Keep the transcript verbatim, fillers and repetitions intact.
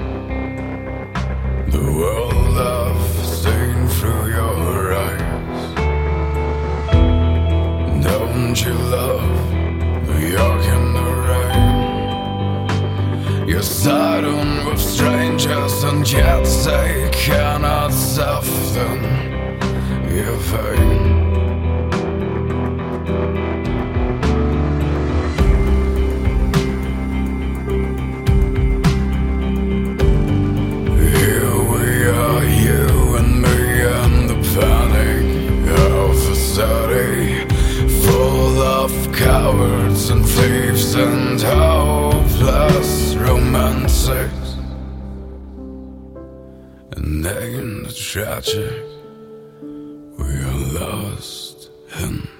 The world I've seen through your eyes. Don't you love New York in the rain? You're siding with strangers and yet they cannot soften your pain. Cowards and thieves and hopeless romantics. And ain't it tragic? We are lost in